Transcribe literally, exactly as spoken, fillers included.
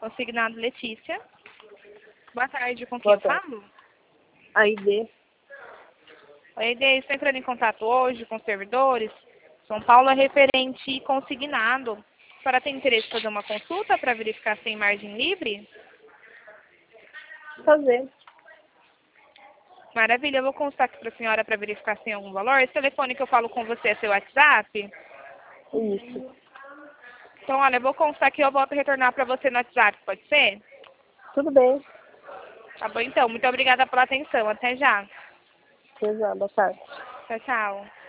Consignado Letícia. Boa tarde, com quem Boa eu tarde. falo? A I D. Oi, Ide, estou entrando em contato hoje com os servidores. São Paulo é referente e consignado. A senhora tem interesse em fazer uma consulta para verificar se tem margem livre? Fazer. Maravilha, eu vou consultar aqui para a senhora para verificar se tem algum valor. Esse telefone que eu falo com você é seu WhatsApp? Isso. Então, olha, eu vou consultar aqui e eu volto a retornar para você no WhatsApp, pode ser? Tudo bem. Tá bom, então. Muito obrigada pela atenção. Até já. Exato. Boa tarde. Tchau, tchau.